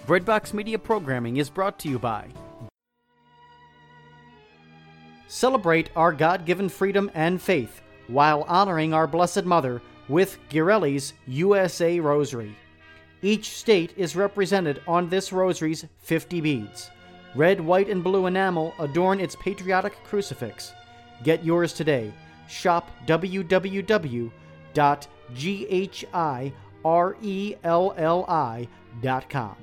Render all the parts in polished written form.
Breadbox Media programming is brought to you by. Celebrate our God-given freedom and faith while honoring our Blessed Mother with Ghirelli's USA Rosary. Each state is represented on this rosary's 50 beads. Red, white, and blue enamel adorn its patriotic crucifix. Get yours today. Shop www.GHIRELLI.com.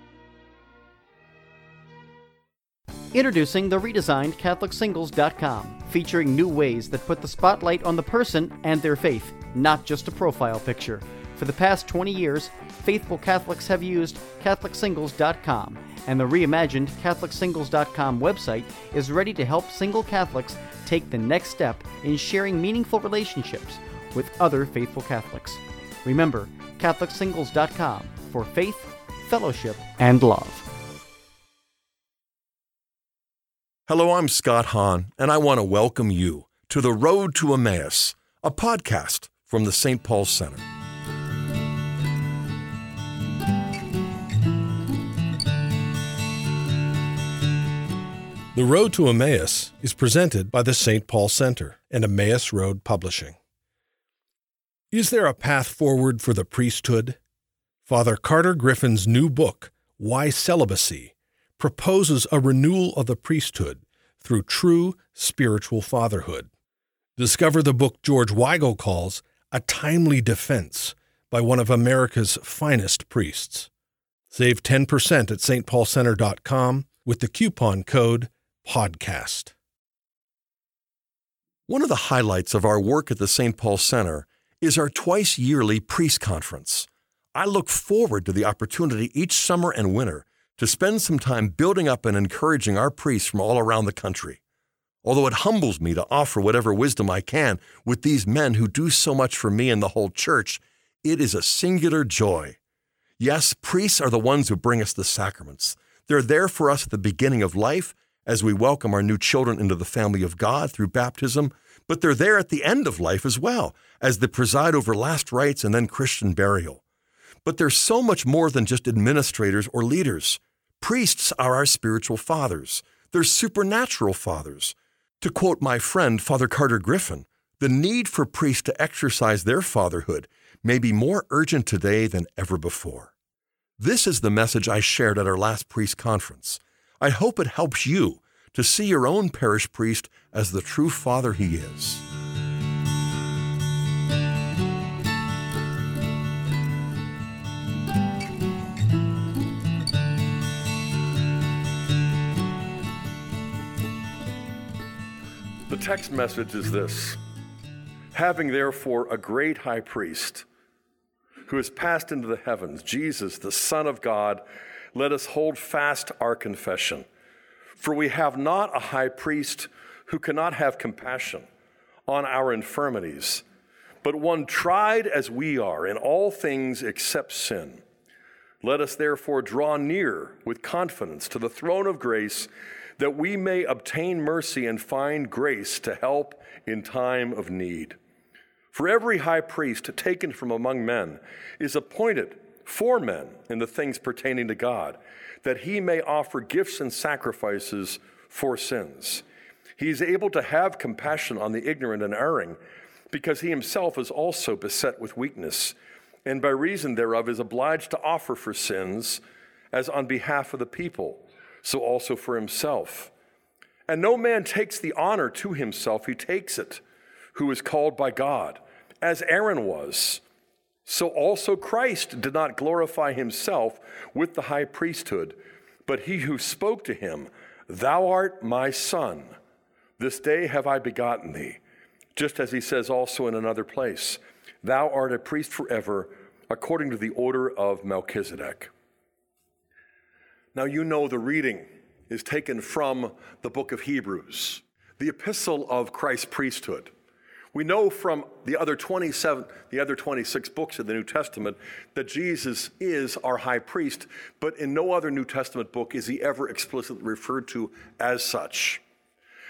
Introducing the redesigned CatholicSingles.com, featuring new ways that put the spotlight on the person and their faith, not just a profile picture. For the past 20 years, faithful Catholics have used CatholicSingles.com, and the reimagined CatholicSingles.com website is ready to help single Catholics take the next step in sharing meaningful relationships with other faithful Catholics. Remember, CatholicSingles.com for faith, fellowship, and love. Hello, I'm Scott Hahn, and I want to welcome you to The Road to Emmaus, a podcast from the St. Paul Center. The Road to Emmaus is presented by the St. Paul Center and Emmaus Road Publishing. Is there a path forward for the priesthood? Father Carter Griffin's new book, Why Celibacy?, proposes a renewal of the priesthood through true spiritual fatherhood. Discover the book George Weigel calls a timely defense by one of America's finest priests. Save 10% at stpaulcenter.com with the coupon code PODCAST. One of the highlights of our work at the St. Paul Center is our twice-yearly priest conference. I look forward to the opportunity each summer and winter to spend some time building up and encouraging our priests from all around the country. Although it humbles me to offer whatever wisdom I can with these men who do so much for me and the whole church, it is a singular joy. Yes, priests are the ones who bring us the sacraments. They're there for us at the beginning of life as we welcome our new children into the family of God through baptism, but they're there at the end of life as well, as they preside over last rites and then Christian burial. But they're so much more than just administrators or leaders. Priests are our spiritual fathers. They're supernatural fathers. To quote my friend, Father Carter Griffin, the need for priests to exercise their fatherhood may be more urgent today than ever before. This is the message I shared at our last priest conference. I hope it helps you to see your own parish priest as the true father he is. The text message is this: having therefore a great high priest who has passed into the heavens, Jesus, the Son of God, let us hold fast our confession. For we have not a high priest who cannot have compassion on our infirmities, but one tried as we are in all things except sin. Let us therefore draw near with confidence to the throne of grace, that we may obtain mercy and find grace to help in time of need. For every high priest taken from among men is appointed for men in the things pertaining to God, that he may offer gifts and sacrifices for sins. He is able to have compassion on the ignorant and erring, because he himself is also beset with weakness, and by reason thereof is obliged to offer for sins, as on behalf of the people, so also for himself. And no man takes the honor to himself, he takes it, who is called by God, as Aaron was. So also Christ did not glorify himself with the high priesthood, but he who spoke to him, "Thou art my son, this day have I begotten thee," just as he says also in another place, "Thou art a priest forever, according to the order of Melchizedek." Now you know the reading is taken from the book of Hebrews, the epistle of Christ's priesthood. We know from the other 26 books of the New Testament that Jesus is our high priest, but in no other New Testament book is he ever explicitly referred to as such.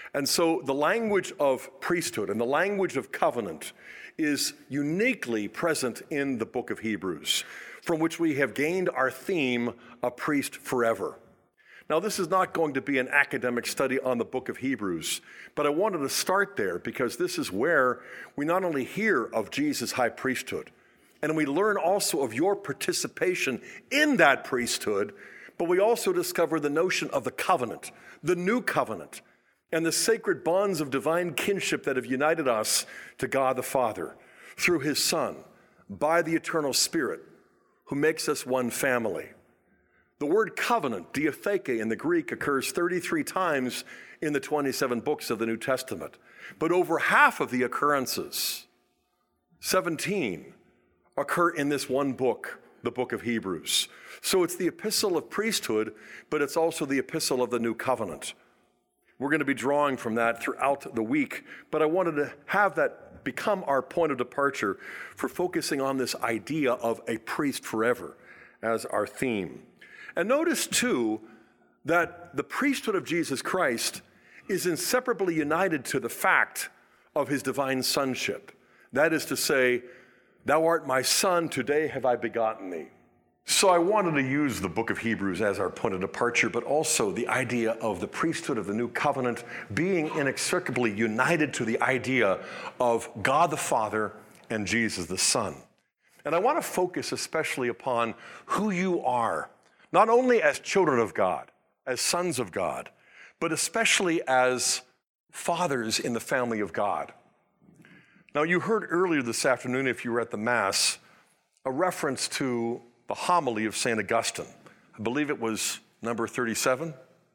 And so the language of priesthood and the language of covenant is uniquely present in the book of Hebrews, from which we have gained our theme, a priest forever. Now, this is not going to be an academic study on the book of Hebrews, but I wanted to start there because this is where we not only hear of Jesus' high priesthood, and we learn also of your participation in that priesthood, but we also discover the notion of the covenant, the new covenant, and the sacred bonds of divine kinship that have united us to God the Father through his Son, by the eternal Spirit, who makes us one family. The word covenant, diatheke in the Greek, occurs 33 times in the 27 books of the New Testament. But over half of the occurrences, 17, occur in this one book, the book of Hebrews. So it's the epistle of priesthood, but it's also the epistle of the new covenant. We're going to be drawing from that throughout the week, but I wanted to have that become our point of departure for focusing on this idea of a priest forever as our theme. And notice, too, that the priesthood of Jesus Christ is inseparably united to the fact of his divine sonship. That is to say, thou art my son, today have I begotten thee. So I wanted to use the book of Hebrews as our point of departure, but also the idea of the priesthood of the new covenant being inextricably united to the idea of God the Father and Jesus the Son. And I want to focus especially upon who you are, not only as children of God, as sons of God, but especially as fathers in the family of God. Now, you heard earlier this afternoon, if you were at the Mass, a reference to the homily of St. Augustine. I believe it was number 37.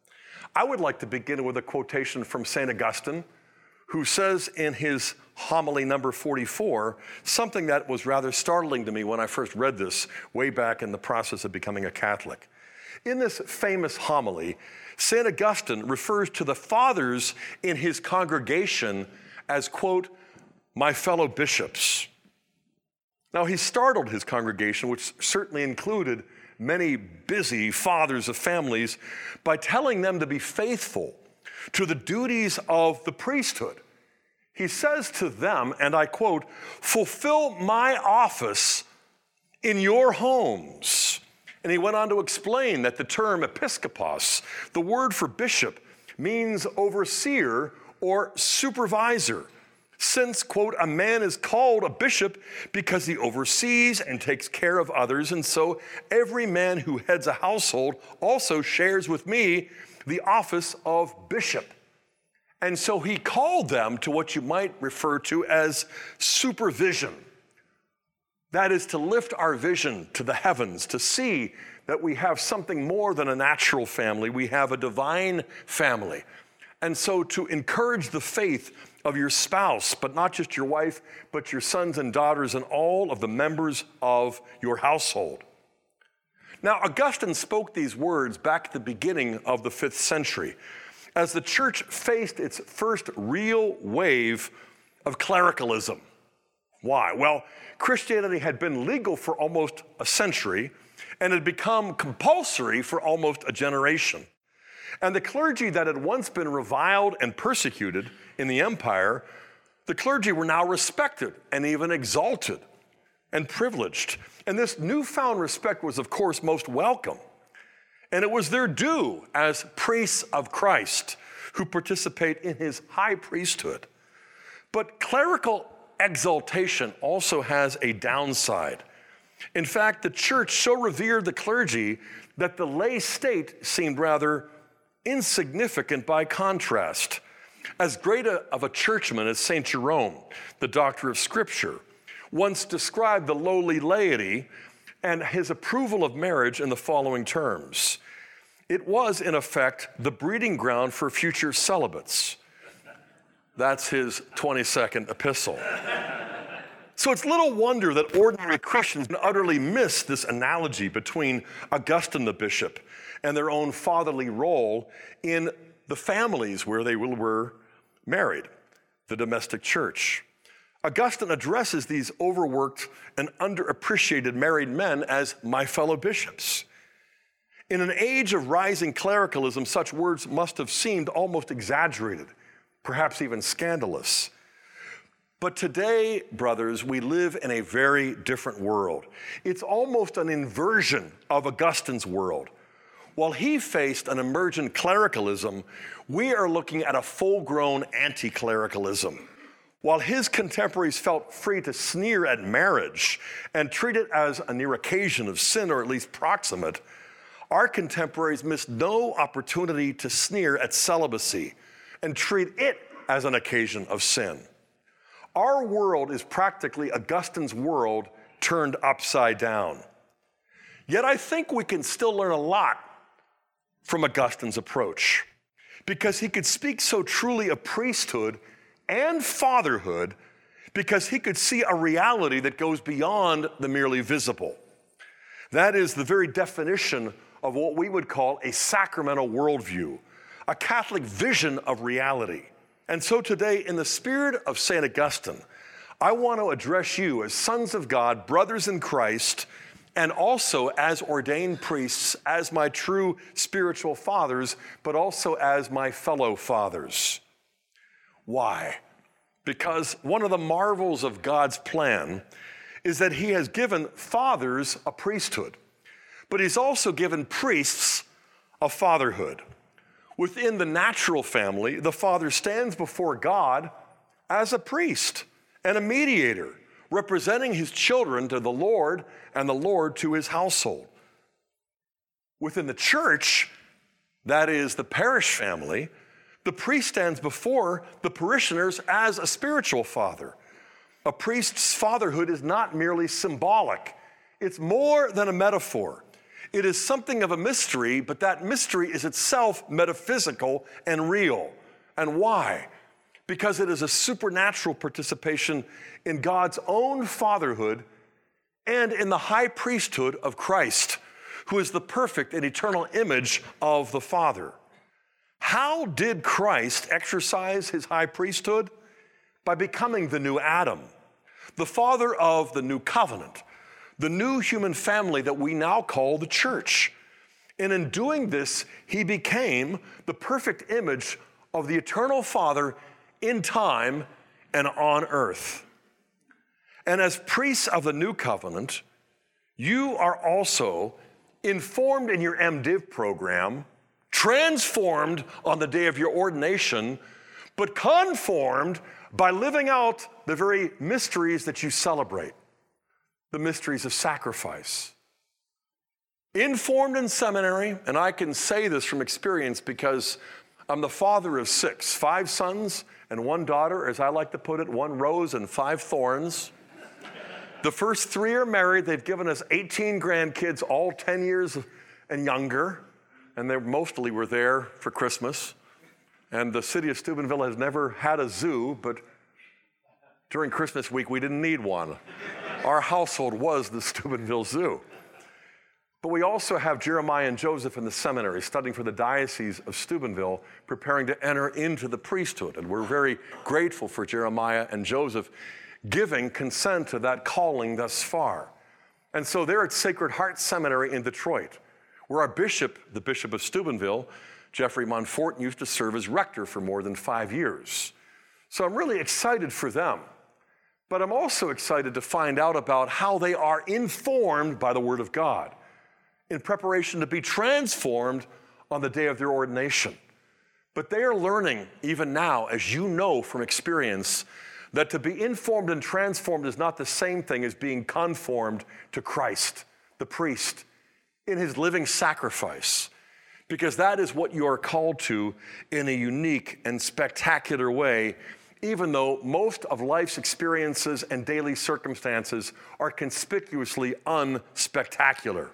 I would like to begin with a quotation from St. Augustine, who says in his homily number 44, something that was rather startling to me when I first read this way back in the process of becoming a Catholic. In this famous homily, St. Augustine refers to the fathers in his congregation as, quote, my fellow bishops. Now, he startled his congregation, which certainly included many busy fathers of families, by telling them to be faithful to the duties of the priesthood. He says to them, and I quote, fulfill my office in your homes. And he went on to explain that the term episkopos, the word for bishop, means overseer or supervisor. Since, quote, a man is called a bishop because he oversees and takes care of others, and so every man who heads a household also shares with me the office of bishop. And so he called them to what you might refer to as supervision. That is to lift our vision to the heavens, to see that we have something more than a natural family. We have a divine family. And so to encourage the faith of your spouse, but not just your wife, but your sons and daughters and all of the members of your household. Now, Augustine spoke these words back at the beginning of the 5th century as the church faced its first real wave of clericalism. Why? Well, Christianity had been legal for almost a century and had become compulsory for almost a generation. And the clergy that had once been reviled and persecuted in the empire, the clergy were now respected and even exalted and privileged. And this newfound respect was, of course, most welcome. And it was their due as priests of Christ who participate in his high priesthood. But clerical exaltation also has a downside. In fact, the church so revered the clergy that the lay state seemed rather insignificant by contrast. As great of a churchman as St. Jerome, the doctor of Scripture, once described the lowly laity and his approval of marriage in the following terms. It was, in effect, the breeding ground for future celibates. That's his 22nd epistle. So it's little wonder that ordinary Christians utterly miss this analogy between Augustine the bishop and their own fatherly role in the families where they were married, the domestic church. Augustine addresses these overworked and underappreciated married men as my fellow bishops. In an age of rising clericalism, such words must have seemed almost exaggerated, perhaps even scandalous. But today, brothers, we live in a very different world. It's almost an inversion of Augustine's world. While he faced an emergent clericalism, we are looking at a full-grown anti-clericalism. While his contemporaries felt free to sneer at marriage and treat it as a near occasion of sin, or at least proximate, our contemporaries missed no opportunity to sneer at celibacy and treat it as an occasion of sin. Our world is practically Augustine's world turned upside down. Yet I think we can still learn a lot from Augustine's approach, because he could speak so truly of priesthood and fatherhood, because he could see a reality that goes beyond the merely visible. That is the very definition of what we would call a sacramental worldview, a Catholic vision of reality. And so today, in the spirit of St. Augustine, I want to address you as sons of God, brothers in Christ, and also as ordained priests, as my true spiritual fathers, but also as my fellow fathers. Why? Because one of the marvels of God's plan is that he has given fathers a priesthood, but he's also given priests a fatherhood. Within the natural family, the father stands before God as a priest and a mediator, representing his children to the Lord and the Lord to his household. Within the church, that is the parish family, the priest stands before the parishioners as a spiritual father. A priest's fatherhood is not merely symbolic. It's more than a metaphor. It is something of a mystery, but that mystery is itself metaphysical and real. And why? Because it is a supernatural participation in God's own fatherhood and in the high priesthood of Christ, who is the perfect and eternal image of the Father. How did Christ exercise his high priesthood? By becoming the new Adam, the father of the new covenant, the new human family that we now call the church. And in doing this, he became the perfect image of the eternal Father in time and on earth. And as priests of the new covenant, you are also informed in your MDiv program, transformed on the day of your ordination, but conformed by living out the very mysteries that you celebrate. The mysteries of sacrifice. Informed in seminary, and I can say this from experience because I'm the father of 6, 5 sons and 1 daughter, as I like to put it, 1 rose and 5 thorns. The first 3 are married. They've given us 18 grandkids, all 10 years and younger, and they mostly were there for Christmas. And the city of Steubenville has never had a zoo, but during Christmas week, we didn't need one. Our household was the Steubenville Zoo. But we also have Jeremiah and Joseph in the seminary studying for the Diocese of Steubenville, preparing to enter into the priesthood. And we're very grateful for Jeremiah and Joseph giving consent to that calling thus far. And so they're at Sacred Heart Seminary in Detroit, where our bishop, the Bishop of Steubenville, Jeffrey Monfort, used to serve as rector for more than 5 years. So I'm really excited for them. But I'm also excited to find out about how they are informed by the Word of God in preparation to be transformed on the day of their ordination. But they are learning, even now, as you know from experience, that to be informed and transformed is not the same thing as being conformed to Christ, the priest, in his living sacrifice. Because that is what you are called to in a unique and spectacular way, even though most of life's experiences and daily circumstances are conspicuously unspectacular.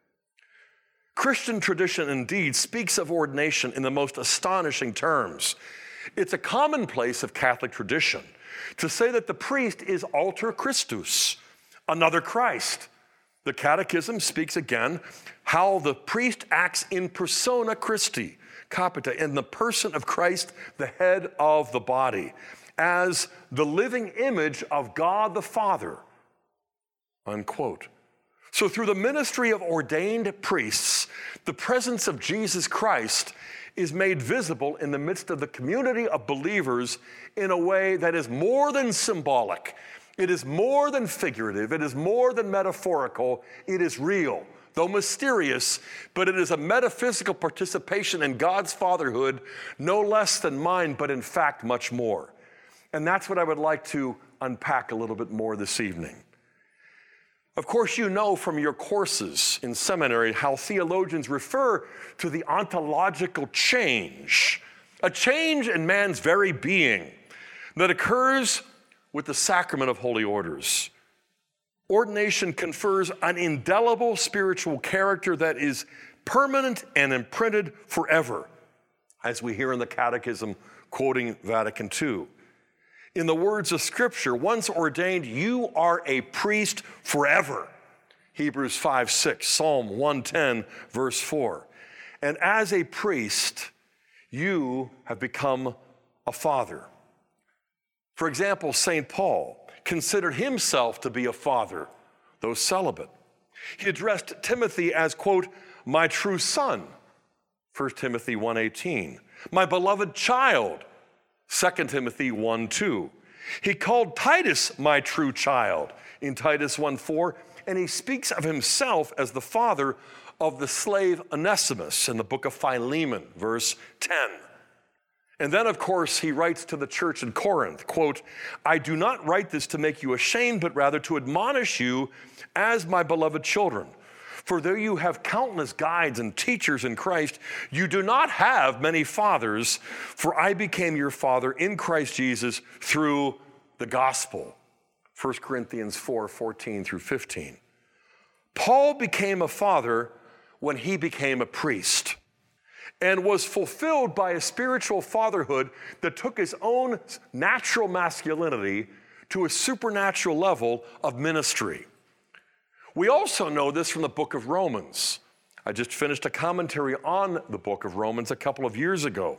Christian tradition indeed speaks of ordination in the most astonishing terms. It's a commonplace of Catholic tradition to say that the priest is alter Christus, another Christ. The Catechism speaks again how the priest acts in persona Christi, capita, in the person of Christ, the head of the body, as the living image of God the Father, unquote. So through the ministry of ordained priests, the presence of Jesus Christ is made visible in the midst of the community of believers in a way that is more than symbolic. It is more than figurative. It is more than metaphorical. It is real, though mysterious, but it is a metaphysical participation in God's fatherhood, no less than mine, but in fact much more. And that's what I would like to unpack a little bit more this evening. Of course, you know from your courses in seminary how theologians refer to the ontological change, a change in man's very being that occurs with the sacrament of holy orders. Ordination confers an indelible spiritual character that is permanent and imprinted forever, as we hear in the Catechism quoting Vatican II. In the words of Scripture, once ordained, you are a priest forever. Hebrews 5:6, Psalm 110, verse 4. And as a priest, you have become a father. For example, St. Paul considered himself to be a father, though celibate. He addressed Timothy as, quote, my true son, 1 Timothy 1:18. My beloved child, 2 Timothy 1:2. He called Titus my true child in Titus 1:4, and he speaks of himself as the father of the slave Onesimus in the book of Philemon, verse 10. And then, of course, he writes to the church in Corinth, quote, I do not write this to make you ashamed, but rather to admonish you as my beloved children. For though you have countless guides and teachers in Christ, you do not have many fathers, for I became your father in Christ Jesus through the gospel. 1 Corinthians 4:14 through 15. Paul became a father when he became a priest and was fulfilled by a spiritual fatherhood that took his own natural masculinity to a supernatural level of ministry. We also know this from the book of Romans. I just finished a commentary on the book of Romans a couple of years ago.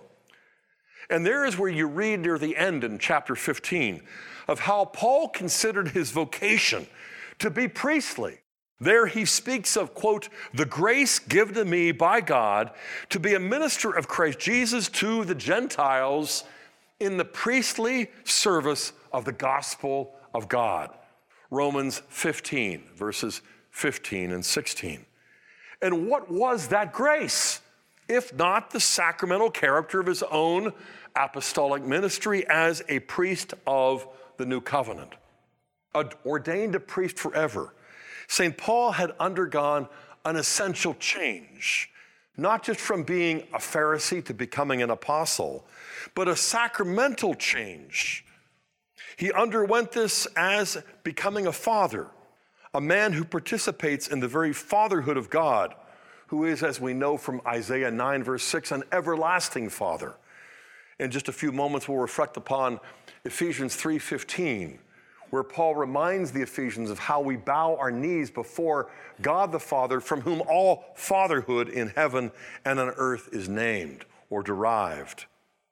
And there is where you read near the end in chapter 15 of how Paul considered his vocation to be priestly. There he speaks of, quote, the grace given to me by God to be a minister of Christ Jesus to the Gentiles in the priestly service of the gospel of God. Romans 15, verses 15 and 16. And what was that grace, if not the sacramental character of his own apostolic ministry as a priest of the new covenant? Ordained a priest forever, St. Paul had undergone an essential change, not just from being a Pharisee to becoming an apostle, but a sacramental change. He underwent this as becoming a father, a man who participates in the very fatherhood of God, who is, as we know from Isaiah 9, verse 6, an everlasting father. In just a few moments, we'll reflect upon Ephesians 3:15, where Paul reminds the Ephesians of how we bow our knees before God the Father, from whom all fatherhood in heaven and on earth is named or derived.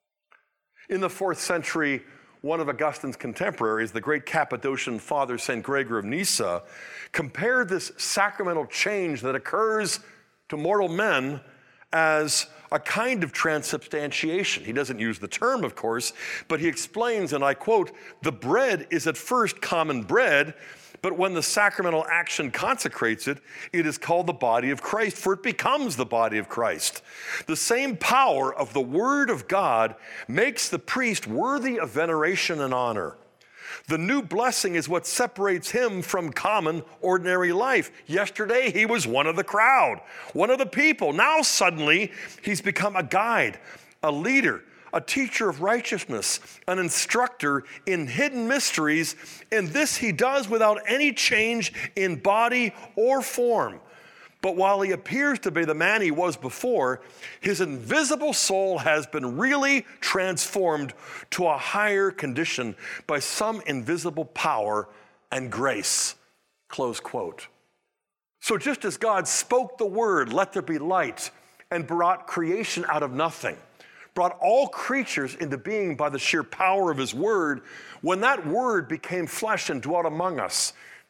In the 4th century, one of Augustine's contemporaries, the great Cappadocian father St. Gregor of Nyssa, compared this sacramental change that occurs to mortal men as a kind of transubstantiation. He doesn't use the term, of course, but he explains, and I quote, the bread is at first common bread, but when the sacramental action consecrates it, it is called the body of Christ, for it becomes the body of Christ. The same power of the Word of God makes the priest worthy of veneration and honor. The new blessing is what separates him from common, ordinary life. Yesterday, he was one of the crowd, one of the people. Now, suddenly, he's become a guide, a leader, a teacher of righteousness, an instructor in hidden mysteries, and this he does without any change in body or form. But while he appears to be the man he was before, his invisible soul has been really transformed to a higher condition by some invisible power and grace. Close quote. So just as God spoke the word, let there be light, and brought creation out of nothing, brought all creatures into being by the sheer power of his word, when that word became flesh and dwelt among us,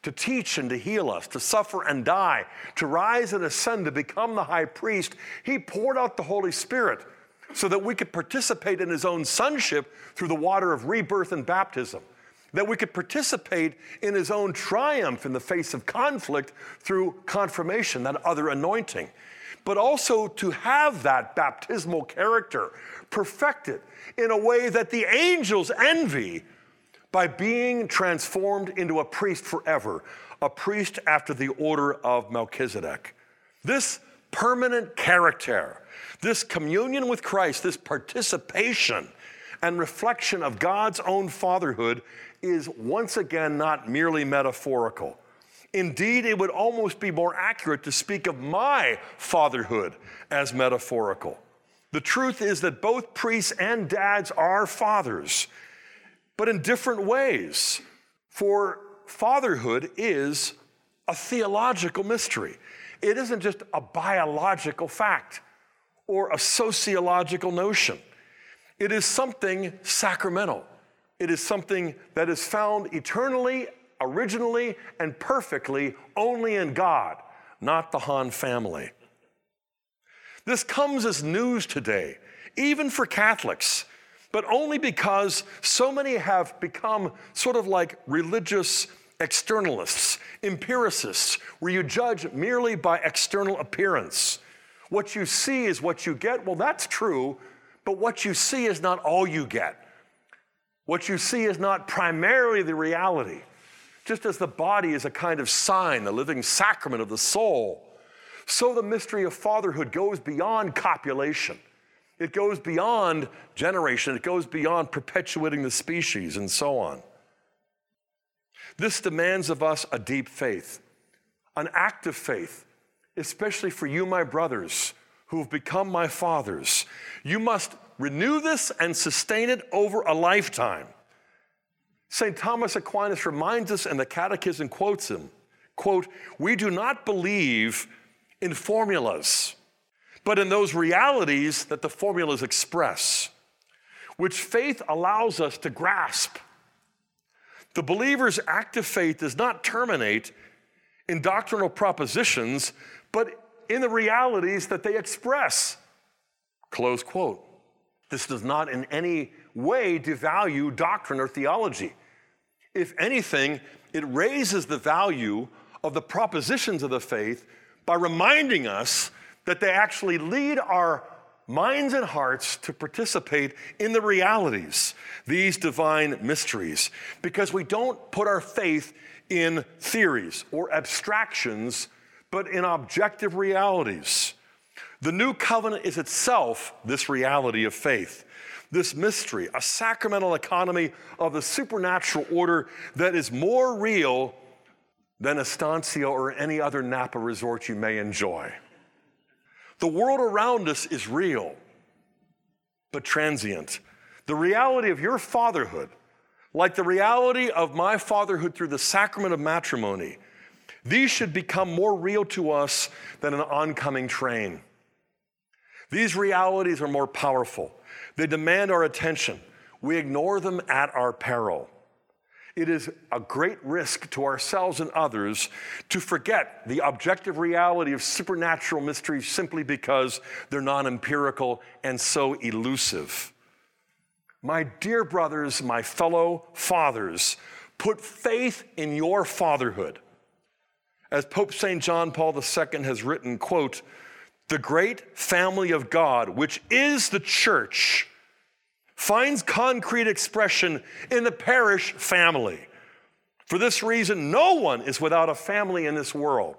to teach and to heal us, to suffer and die, to rise and ascend, to become the high priest, he poured out the Holy Spirit so that we could participate in his own sonship through the water of rebirth and baptism, that we could participate in his own triumph in the face of conflict through confirmation, that other anointing, but also to have that baptismal character perfected in a way that the angels envy by being transformed into a priest forever, a priest after the order of Melchizedek. This permanent character, this communion with Christ, this participation and reflection of God's own fatherhood is once again not merely metaphorical. Indeed, it would almost be more accurate to speak of my fatherhood as metaphorical. The truth is that both priests and dads are fathers, but in different ways. For fatherhood is a theological mystery. It isn't just a biological fact or a sociological notion. It is something sacramental. It is something that is found eternally, originally, and perfectly only in God, not the Hahn family. This comes as news today, even for Catholics, but only because so many have become sort of like religious externalists, empiricists, where you judge merely by external appearance. What you see is what you get. Well, that's true, but what you see is not all you get. What you see is not primarily the reality. Just as the body is a kind of sign, the living sacrament of the soul, so the mystery of fatherhood goes beyond copulation. It goes beyond generation. It goes beyond perpetuating the species and so on. This demands of us a deep faith, an active faith, especially for you, my brothers, who have become my fathers. You must renew this and sustain it over a lifetime. St. Thomas Aquinas reminds us, and the Catechism quotes him, quote, "We do not believe in formulas, but in those realities that the formulas express, which faith allows us to grasp. The believer's active faith does not terminate in doctrinal propositions, but in the realities that they express." Close quote. This does not in any way devalue doctrine or theology. If anything, it raises the value of the propositions of the faith by reminding us that they actually lead our minds and hearts to participate in the realities, these divine mysteries, because we don't put our faith in theories or abstractions, but in objective realities. The new covenant is itself this reality of faith, this mystery, a sacramental economy of the supernatural order that is more real than Estancia or any other Napa resort you may enjoy. The world around us is real, but transient. The reality of your fatherhood, like the reality of my fatherhood through the sacrament of matrimony, these should become more real to us than an oncoming train. These realities are more powerful. They demand our attention. We ignore them at our peril. It is a great risk to ourselves and others to forget the objective reality of supernatural mysteries simply because they're non-empirical and so elusive. My dear brothers, my fellow fathers, put faith in your fatherhood. As Pope St. John Paul II has written, quote, "The great family of God, which is the church, finds concrete expression in the parish family. For this reason, no one is without a family in this world.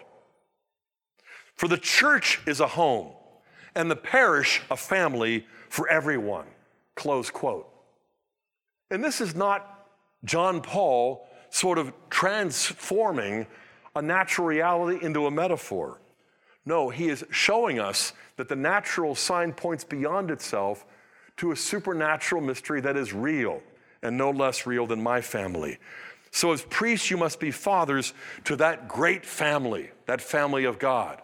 For the church is a home, and the parish a family for everyone." Close quote. And this is not John Paul sort of transforming a natural reality into a metaphor. No, he is showing us that the natural sign points beyond itself to a supernatural mystery that is real and no less real than my family. So as priests, you must be fathers to that great family, that family of God.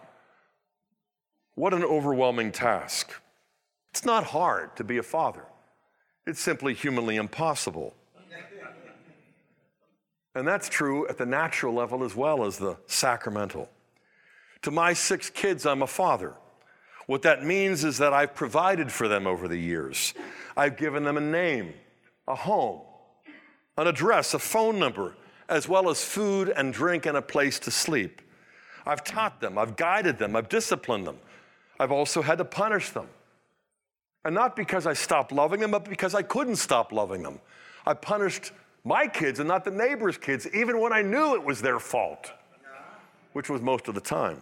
What an overwhelming task. It's not hard to be a father. It's simply humanly impossible. And that's true at the natural level as well as the sacramental. To my 6 kids, I'm a father. What that means is that I've provided for them over the years. I've given them a name, a home, an address, a phone number, as well as food and drink and a place to sleep. I've taught them, I've guided them, I've disciplined them. I've also had to punish them. And not because I stopped loving them, but because I couldn't stop loving them. I punished my kids and not the neighbor's kids, even when I knew it was their fault, which was most of the time.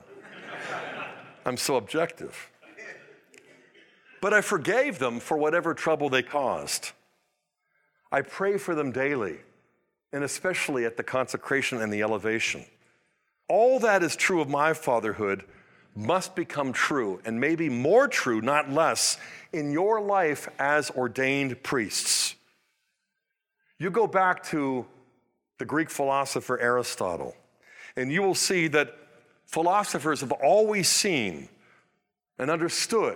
I'm so objective. But I forgave them for whatever trouble they caused. I pray for them daily, and especially at the consecration and the elevation. All that is true of my fatherhood must become true, and maybe more true, not less, in your life as ordained priests. You go back to the Greek philosopher Aristotle, and you will see that philosophers have always seen and understood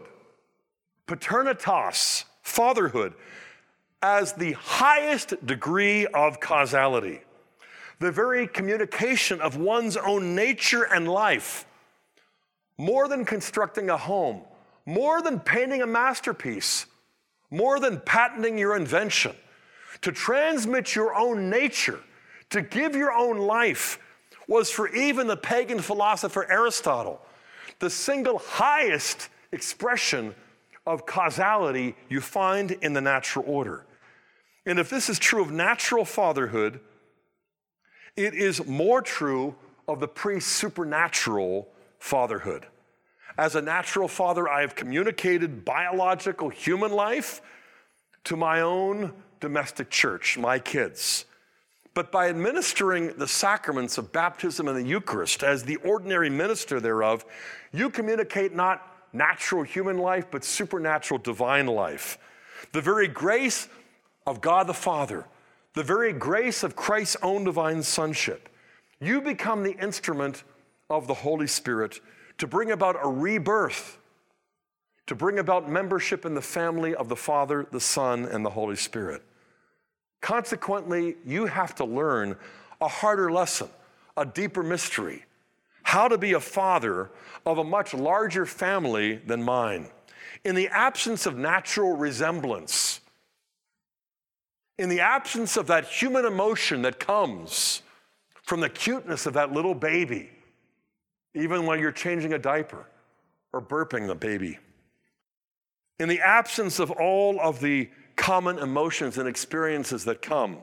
paternitas, fatherhood, as the highest degree of causality, the very communication of one's own nature and life. More than constructing a home, more than painting a masterpiece, more than patenting your invention, to transmit your own nature, to give your own life, was for even the pagan philosopher Aristotle the single highest expression of causality you find in the natural order. And if this is true of natural fatherhood, it is more true of the priest's supernatural fatherhood. As a natural father, I have communicated biological human life to my own domestic church, my kids. But by administering the sacraments of baptism and the Eucharist as the ordinary minister thereof, you communicate not natural human life, but supernatural divine life. The very grace of God the Father, the very grace of Christ's own divine sonship. You become the instrument of the Holy Spirit to bring about a rebirth, to bring about membership in the family of the Father, the Son, and the Holy Spirit. Consequently, you have to learn a harder lesson, a deeper mystery, how to be a father of a much larger family than mine. In the absence of natural resemblance, in the absence of that human emotion that comes from the cuteness of that little baby, even when you're changing a diaper or burping the baby. In the absence of all of the common emotions and experiences that come,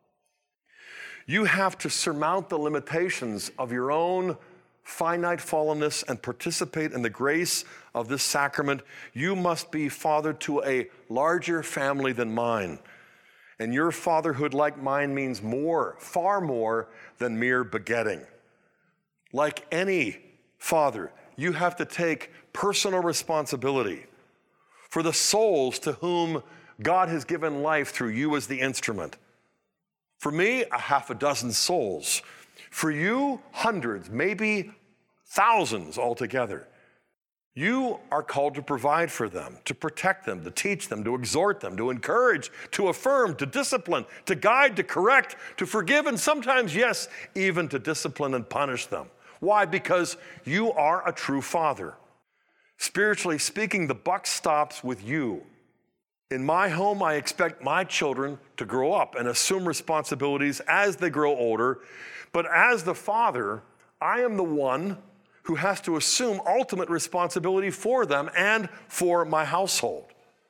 you have to surmount the limitations of your own finite fallenness and participate in the grace of this sacrament. You must be fathered to a larger family than mine. And your fatherhood, like mine, means more, far more than mere begetting. Like any father, you have to take personal responsibility for the souls to whom God has given life through you as the instrument. For me, 6 souls. For you, hundreds, maybe thousands altogether. You are called to provide for them, to protect them, to teach them, to exhort them, to encourage, to affirm, to discipline, to guide, to correct, to forgive, and sometimes, yes, even to discipline and punish them. Why? Because you are a true father. Spiritually speaking, the buck stops with you. In my home, I expect my children to grow up and assume responsibilities as they grow older. But as the father, I am the one who has to assume ultimate responsibility for them and for my household.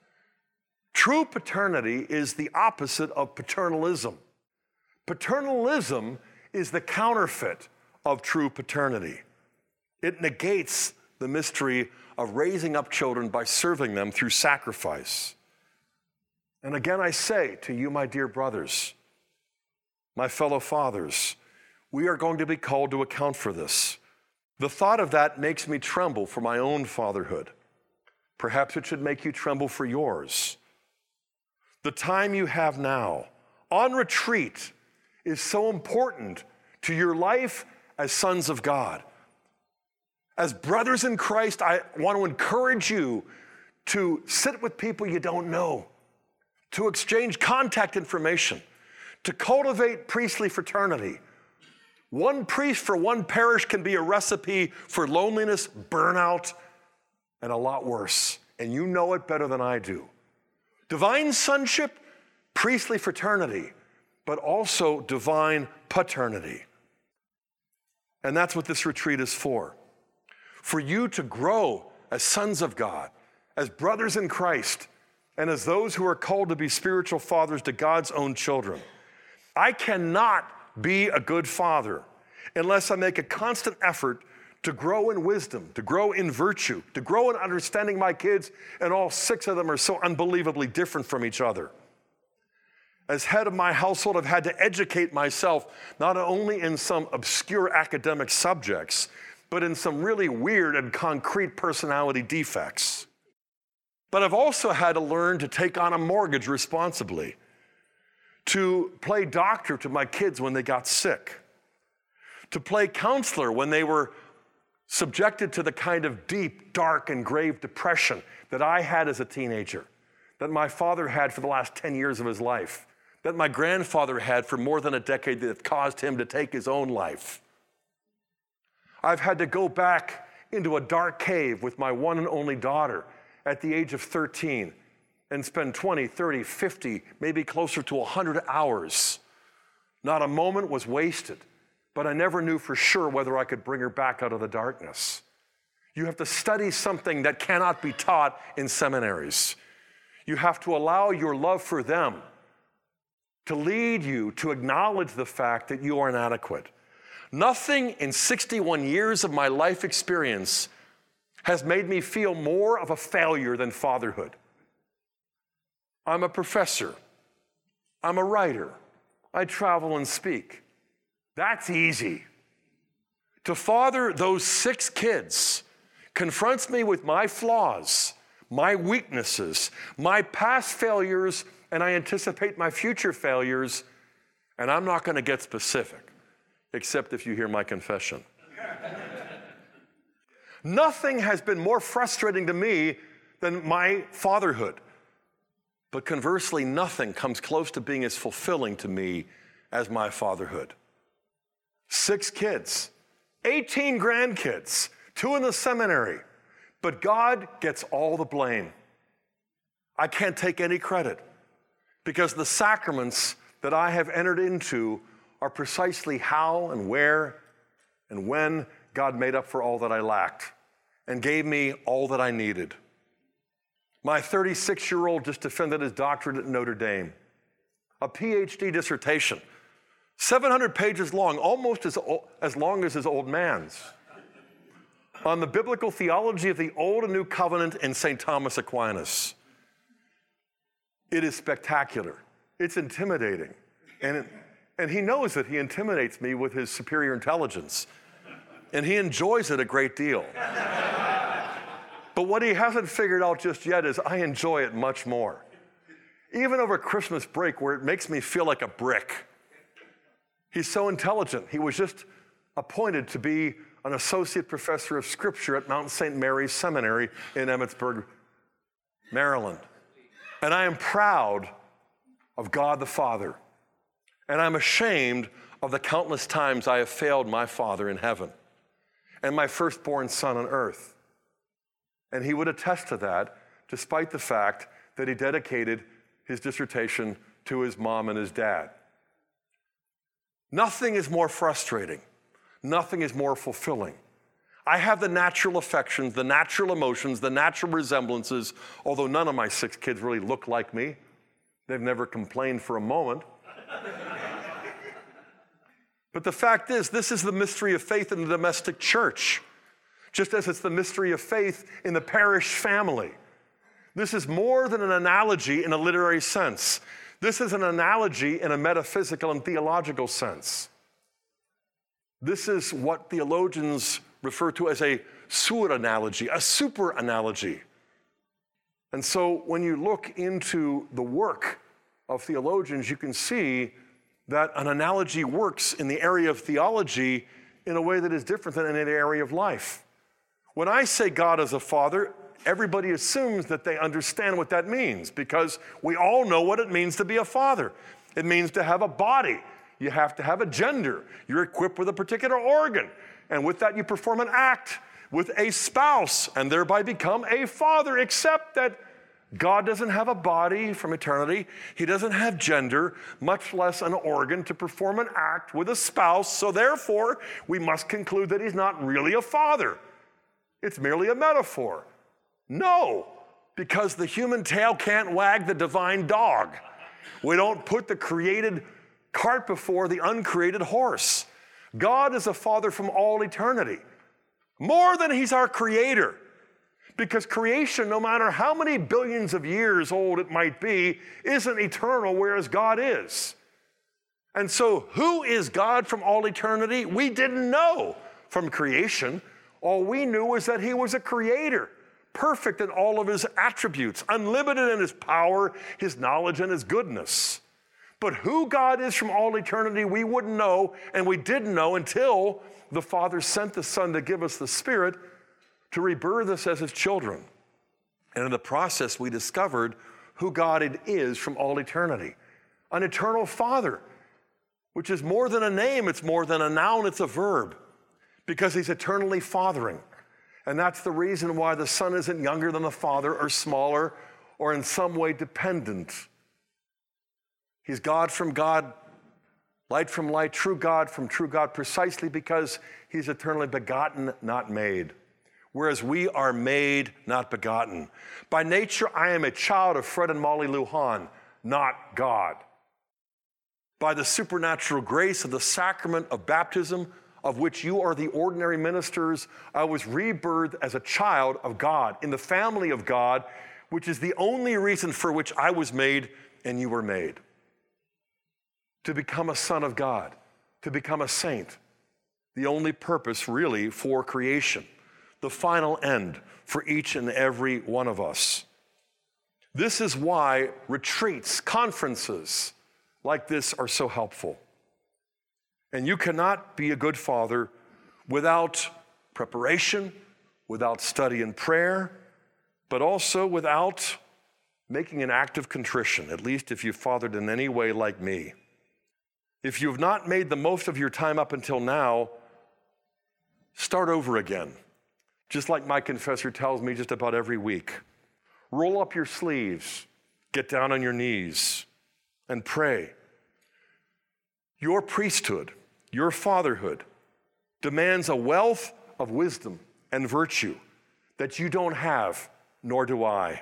True paternity is the opposite of paternalism. Paternalism is the counterfeit of true paternity. It negates the mystery of raising up children by serving them through sacrifice. And again, I say to you, my dear brothers, my fellow fathers, we are going to be called to account for this. The thought of that makes me tremble for my own fatherhood. Perhaps it should make you tremble for yours. The time you have now on retreat is so important to your life as sons of God. As brothers in Christ, I want to encourage you to sit with people you don't know, to exchange contact information, to cultivate priestly fraternity. One priest for one parish can be a recipe for loneliness, burnout, and a lot worse. And you know it better than I do. Divine sonship, priestly fraternity, but also divine paternity. And that's what this retreat is for. For you to grow as sons of God, as brothers in Christ, and as those who are called to be spiritual fathers to God's own children. I cannot be a good father unless I make a constant effort to grow in wisdom, to grow in virtue, to grow in understanding my kids, and all 6 of them are so unbelievably different from each other. As head of my household, I've had to educate myself not only in some obscure academic subjects, but in some really weird and concrete personality defects. But I've also had to learn to take on a mortgage responsibly, to play doctor to my kids when they got sick, to play counselor when they were subjected to the kind of deep, dark, and grave depression that I had as a teenager, that my father had for the last 10 years of his life, that my grandfather had for more than a decade that caused him to take his own life. I've had to go back into a dark cave with my one and only daughter at the age of 13 and spend 20, 30, 50, maybe closer to 100 hours. Not a moment was wasted, but I never knew for sure whether I could bring her back out of the darkness. You have to study something that cannot be taught in seminaries. You have to allow your love for them to lead you to acknowledge the fact that you are inadequate. Nothing in 61 years of my life experience has made me feel more of a failure than fatherhood. I'm a professor. I'm a writer. I travel and speak. That's easy. To father those 6 kids confronts me with my flaws, my weaknesses, my past failures, and I anticipate my future failures, and I'm not going to get specific, except if you hear my confession. Nothing has been more frustrating to me than my fatherhood. But conversely, nothing comes close to being as fulfilling to me as my fatherhood. 6 kids, 18 grandkids, 2 in the seminary, but God gets all the blame. I can't take any credit because the sacraments that I have entered into are precisely how and where and when God made up for all that I lacked and gave me all that I needed. My 36-year-old just defended his doctorate at Notre Dame, a PhD dissertation, 700 pages long, almost as long as his old man's, on the biblical theology of the Old and New Covenant in St. Thomas Aquinas. It is spectacular. It's intimidating. And he knows that he intimidates me with his superior intelligence. And he enjoys it a great deal. But what he hasn't figured out just yet is I enjoy it much more. Even over Christmas break, where it makes me feel like a brick. He's so intelligent. He was just appointed to be an associate professor of scripture at Mount St. Mary's Seminary in Emmitsburg, Maryland. And I am proud of God the Father. And I'm ashamed of the countless times I have failed my Father in heaven and my firstborn son on earth. And he would attest to that, despite the fact that he dedicated his dissertation to his mom and his dad. Nothing is more frustrating. Nothing is more fulfilling. I have the natural affections, the natural emotions, the natural resemblances, although none of my 6 kids really look like me. They've never complained for a moment. But the fact is, this is the mystery of faith in the domestic church, just as it's the mystery of faith in the parish family. This is more than an analogy in a literary sense. This is an analogy in a metaphysical and theological sense. This is what theologians refer to as a sur-analogy, a super-analogy. And so when you look into the work of theologians, you can see that an analogy works in the area of theology in a way that is different than in any area of life. When I say God is a father, everybody assumes that they understand what that means because we all know what it means to be a father. It means to have a body. You have to have a gender. You're equipped with a particular organ. And with that, you perform an act with a spouse and thereby become a father, except that God doesn't have a body from eternity. He doesn't have gender, much less an organ to perform an act with a spouse. So therefore, we must conclude that he's not really a father. It's merely a metaphor. No, because the human tail can't wag the divine dog. We don't put the created cart before the uncreated horse. God is a father from all eternity, more than he's our creator. Because creation, no matter how many billions of years old it might be, isn't eternal, whereas God is. And so, who is God from all eternity? We didn't know from creation. All we knew was that he was a creator, perfect in all of his attributes, unlimited in his power, his knowledge, and his goodness. But who God is from all eternity, we wouldn't know, and we didn't know until the Father sent the Son to give us the Spirit to rebirth us as his children. And in the process, we discovered who God is from all eternity. An eternal Father, which is more than a name, it's more than a noun, it's a verb, because he's eternally fathering. And that's the reason why the Son isn't younger than the Father or smaller or in some way dependent. He's God from God, light from light, true God from true God, precisely because he's eternally begotten, not made. Whereas we are made, not begotten. By nature, I am a child of Fred and Molly Lujan, not God. By the supernatural grace of the sacrament of baptism, of which you are the ordinary ministers, I was rebirthed as a child of God, in the family of God, which is the only reason for which I was made and you were made. To become a son of God, to become a saint, the only purpose really for creation. The final end for each and every one of us. This is why retreats, conferences like this are so helpful. And you cannot be a good father without preparation, without study and prayer, but also without making an act of contrition, at least if you've fathered in any way like me. If you've not made the most of your time up until now, start over again. Just like my confessor tells me just about every week. Roll up your sleeves, get down on your knees, and pray. Your priesthood, your fatherhood, demands a wealth of wisdom and virtue that you don't have, nor do I.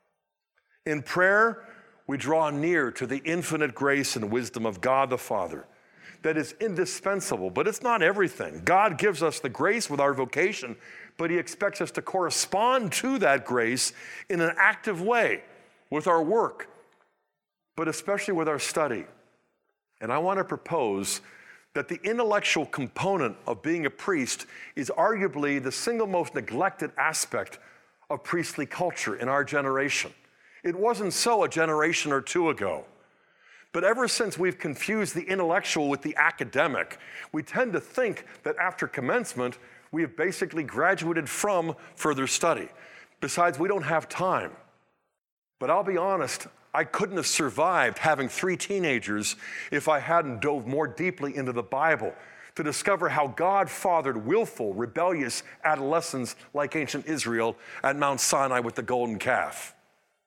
In prayer, we draw near to the infinite grace and wisdom of God the Father. That is indispensable, but it's not everything. God gives us the grace with our vocation, but he expects us to correspond to that grace in an active way with our work, but especially with our study. And I want to propose that the intellectual component of being a priest is arguably the single most neglected aspect of priestly culture in our generation. It wasn't so a generation or two ago. But ever since we've confused the intellectual with the academic, we tend to think that after commencement, we have basically graduated from further study. Besides, we don't have time. But I'll be honest, I couldn't have survived having 3 teenagers if I hadn't dove more deeply into the Bible to discover how God fathered willful, rebellious adolescents like ancient Israel at Mount Sinai with the golden calf.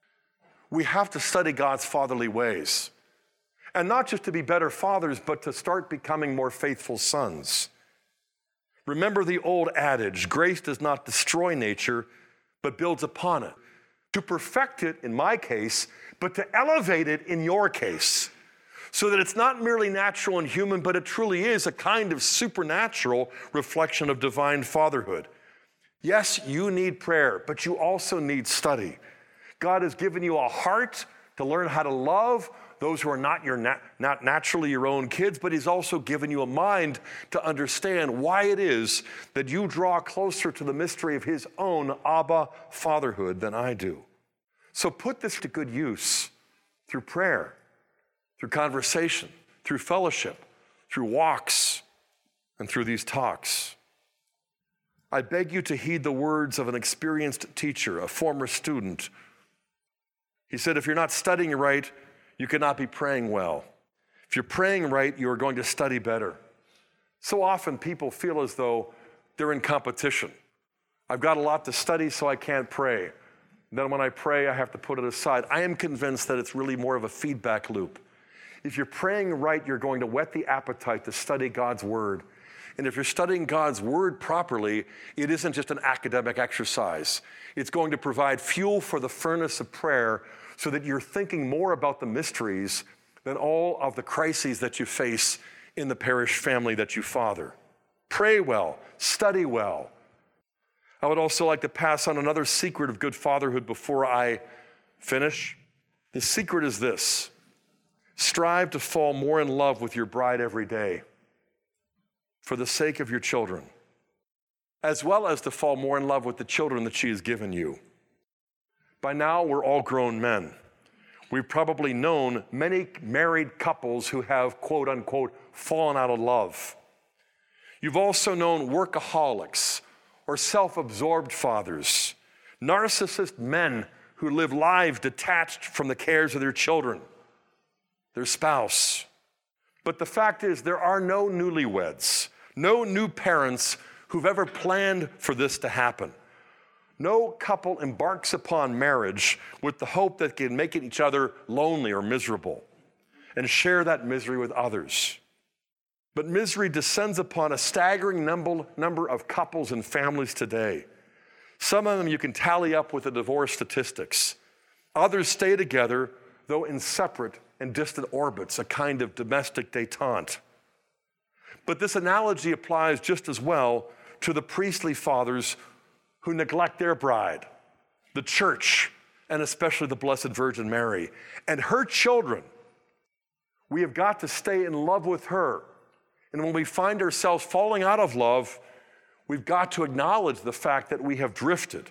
We have to study God's fatherly ways. And not just to be better fathers, but to start becoming more faithful sons. Remember the old adage, grace does not destroy nature, but builds upon it. To perfect it, in my case, but to elevate it in your case. So that it's not merely natural and human, but it truly is a kind of supernatural reflection of divine fatherhood. Yes, you need prayer, but you also need study. God has given you a heart to learn how to love those who are not naturally your own kids, but he's also given you a mind to understand why it is that you draw closer to the mystery of his own Abba fatherhood than I do. So put this to good use through prayer, through conversation, through fellowship, through walks, and through these talks. I beg you to heed the words of an experienced teacher, a former student. He said, if you're not studying right, you cannot be praying well. If you're praying right, you are going to study better. So often people feel as though they're in competition. I've got a lot to study, so I can't pray. Then when I pray, I have to put it aside. I am convinced that it's really more of a feedback loop. If you're praying right, you're going to whet the appetite to study God's Word. And if you're studying God's Word properly, it isn't just an academic exercise. It's going to provide fuel for the furnace of prayer so that you're thinking more about the mysteries than all of the crises that you face in the parish family that you father. Pray well, study well. I would also like to pass on another secret of good fatherhood before I finish. The secret is this: strive to fall more in love with your bride every day for the sake of your children, as well as to fall more in love with the children that she has given you. By now, we're all grown men. We've probably known many married couples who have, quote unquote, fallen out of love. You've also known workaholics or self-absorbed fathers, narcissist men who live lives detached from the cares of their children, their spouse. But the fact is, there are no newlyweds, no new parents who've ever planned for this to happen. No couple embarks upon marriage with the hope that they can make each other lonely or miserable and share that misery with others. But misery descends upon a staggering number of couples and families today. Some of them you can tally up with the divorce statistics. Others stay together, though in separate and distant orbits, a kind of domestic détente. But this analogy applies just as well to the priestly fathers who neglect their bride, the church, and especially the Blessed Virgin Mary, and her children. We have got to stay in love with her. And when we find ourselves falling out of love, we've got to acknowledge the fact that we have drifted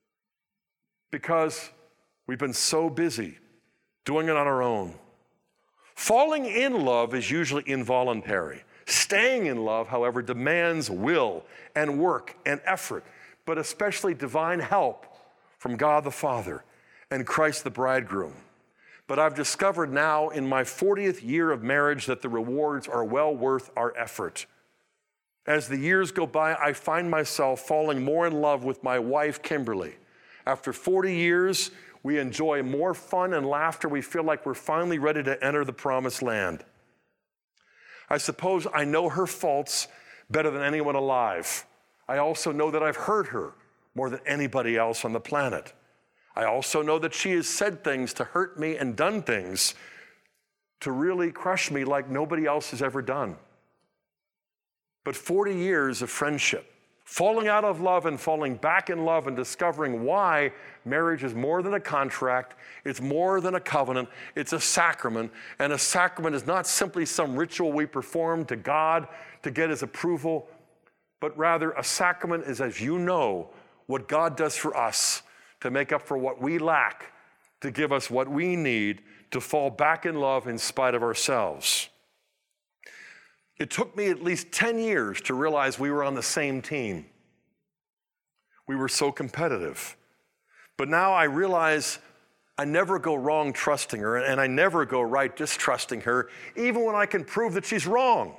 because we've been so busy doing it on our own. Falling in love is usually involuntary. Staying in love, however, demands will and work and effort, but especially divine help from God the Father and Christ the bridegroom. But I've discovered now in my 40th year of marriage that the rewards are well worth our effort. As the years go by, I find myself falling more in love with my wife, Kimberly. After 40 years, we enjoy more fun and laughter. We feel like we're finally ready to enter the promised land. I suppose I know her faults better than anyone alive. I also know that I've hurt her more than anybody else on the planet. I also know that she has said things to hurt me and done things to really crush me like nobody else has ever done. But 40 years of friendship, falling out of love and falling back in love and discovering why marriage is more than a contract, it's more than a covenant, it's a sacrament. And a sacrament is not simply some ritual we perform to God to get his approval, but rather a sacrament is, as you know, what God does for us to make up for what we lack, to give us what we need to fall back in love in spite of ourselves. It took me at least 10 years to realize we were on the same team. We were so competitive. But now I realize I never go wrong trusting her, and I never go right distrusting her, even when I can prove that she's wrong.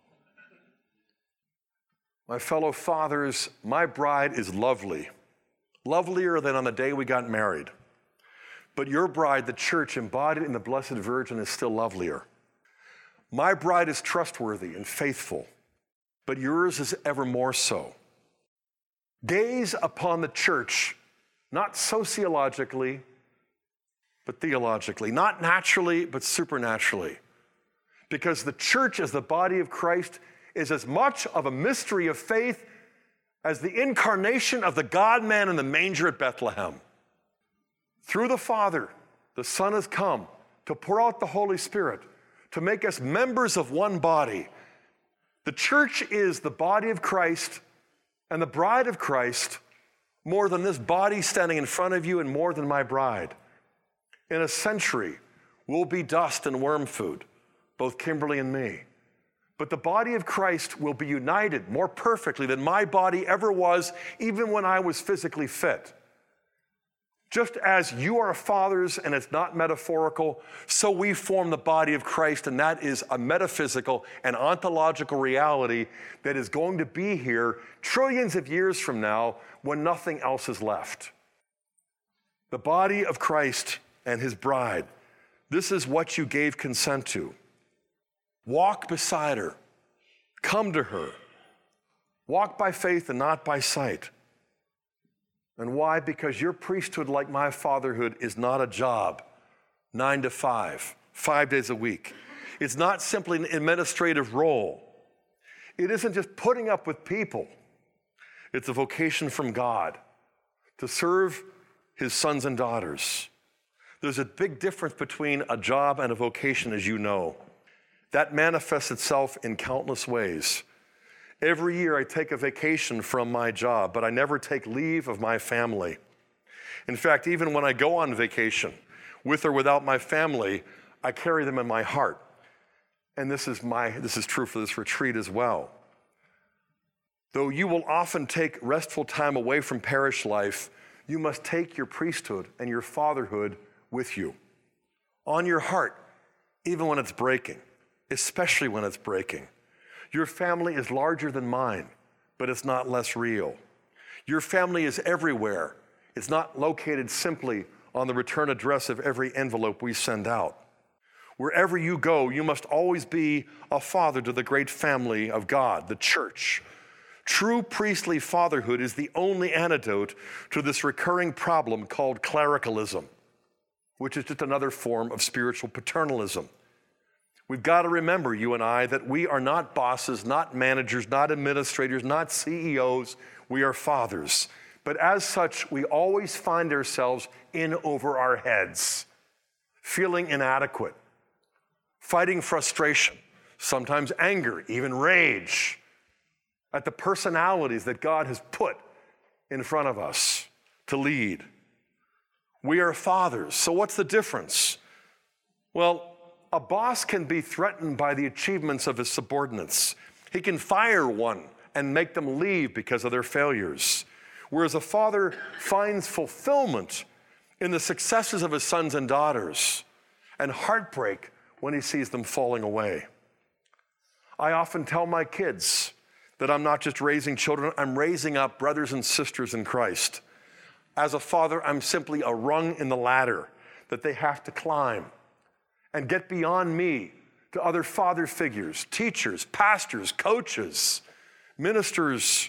My fellow fathers, my bride is lovely, lovelier than on the day we got married. But your bride, the church embodied in the Blessed Virgin, is still lovelier. My bride is trustworthy and faithful, but yours is ever more so. Gaze upon the church, not sociologically, but theologically, not naturally, but supernaturally. Because the church as the body of Christ is as much of a mystery of faith as the incarnation of the God-man in the manger at Bethlehem. Through the Father, the Son has come to pour out the Holy Spirit, to make us members of one body. The church is the body of Christ and the bride of Christ more than this body standing in front of you and more than my bride. In a century, we'll be dust and worm food, both Kimberly and me. But the body of Christ will be united more perfectly than my body ever was, even when I was physically fit. Just as you are fathers, and it's not metaphorical, so we form the body of Christ, and that is a metaphysical and ontological reality that is going to be here trillions of years from now when nothing else is left. The body of Christ and his bride, this is what you gave consent to. Walk beside her. Come to her. Walk by faith and not by sight. And why? Because your priesthood, like my fatherhood, is not a job, 9 to 5, 5 days a week. It's not simply an administrative role. It isn't just putting up with people. It's a vocation from God to serve his sons and daughters. There's a big difference between a job and a vocation, as you know. That manifests itself in countless ways. Every year I take a vacation from my job, but I never take leave of my family. In fact, even when I go on vacation, with or without my family, I carry them in my heart. And this is true for this retreat as well. Though you will often take restful time away from parish life, you must take your priesthood and your fatherhood with you. On your heart, even when it's breaking, especially when it's breaking. Your family is larger than mine, but it's not less real. Your family is everywhere. It's not located simply on the return address of every envelope we send out. Wherever you go, you must always be a father to the great family of God, the church. True priestly fatherhood is the only antidote to this recurring problem called clericalism, which is just another form of spiritual paternalism. We've got to remember, you and I, that we are not bosses, not managers, not administrators, not CEOs. We are fathers. But as such, we always find ourselves in over our heads, feeling inadequate, fighting frustration, sometimes anger, even rage, at the personalities that God has put in front of us to lead. We are fathers. So what's the difference? Well, a boss can be threatened by the achievements of his subordinates. He can fire one and make them leave because of their failures. Whereas a father finds fulfillment in the successes of his sons and daughters and heartbreak when he sees them falling away. I often tell my kids that I'm not just raising children, I'm raising up brothers and sisters in Christ. As a father, I'm simply a rung in the ladder that they have to climb and get beyond me to other father figures, teachers, pastors, coaches, ministers,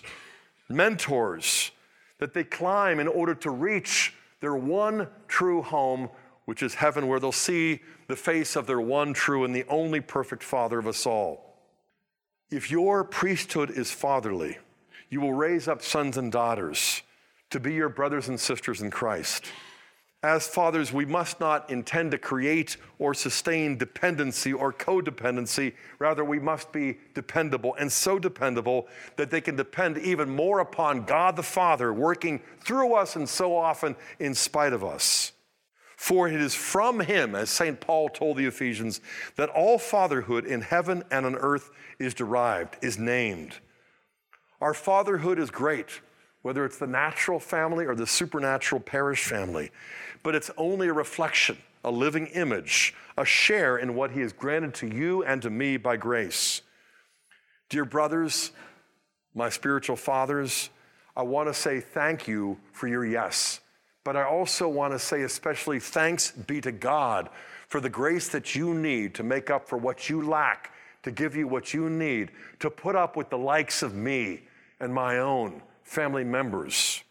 mentors, that they climb in order to reach their one true home, which is heaven, where they'll see the face of their one true and the only perfect Father of us all. If your priesthood is fatherly, you will raise up sons and daughters to be your brothers and sisters in Christ. As fathers, we must not intend to create or sustain dependency or codependency. Rather, we must be dependable, and so dependable that they can depend even more upon God the Father, working through us and so often in spite of us. For it is from him, as St. Paul told the Ephesians, that all fatherhood in heaven and on earth is derived, is named. Our fatherhood is great, whether it's the natural family or the supernatural parish family, but it's only a reflection, a living image, a share in what he has granted to you and to me by grace. Dear brothers, my spiritual fathers, I want to say thank you for your yes, but I also want to say especially thanks be to God for the grace that you need to make up for what you lack, to give you what you need, to put up with the likes of me and my own family members.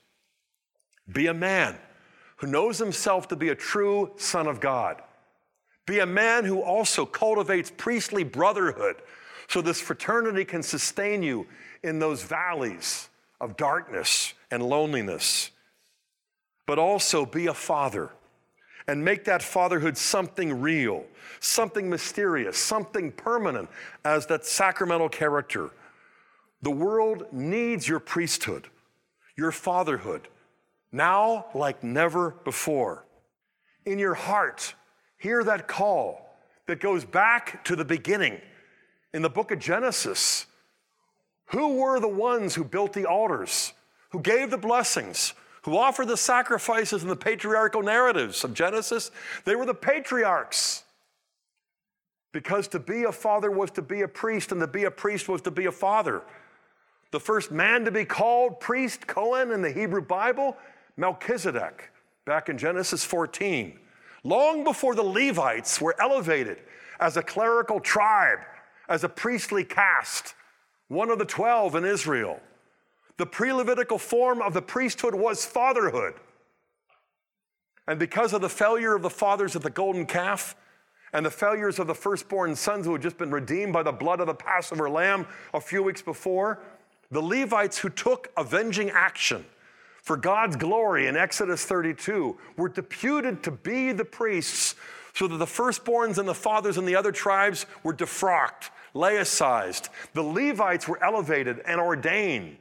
Be a man who knows himself to be a true son of God. Be a man who also cultivates priestly brotherhood so this fraternity can sustain you in those valleys of darkness and loneliness. But also be a father and make that fatherhood something real, something mysterious, something permanent as that sacramental character. The world needs your priesthood, your fatherhood, now like never before. In your heart, hear that call that goes back to the beginning. In the book of Genesis, who were the ones who built the altars, who gave the blessings, who offered the sacrifices in the patriarchal narratives of Genesis. They were the patriarchs. Because to be a father was to be a priest, and to be a priest was to be a father. The first man to be called priest, Cohen, in the Hebrew Bible, Melchizedek, back in Genesis 14. Long before the Levites were elevated as a clerical tribe, as a priestly caste, one of the 12 in Israel. The pre-Levitical form of the priesthood was fatherhood. And because of the failure of the fathers of the golden calf and the failures of the firstborn sons who had just been redeemed by the blood of the Passover lamb a few weeks before, the Levites who took avenging action for God's glory in Exodus 32 were deputed to be the priests so that the firstborns and the fathers in the other tribes were defrocked, laicized. The Levites were elevated and ordained.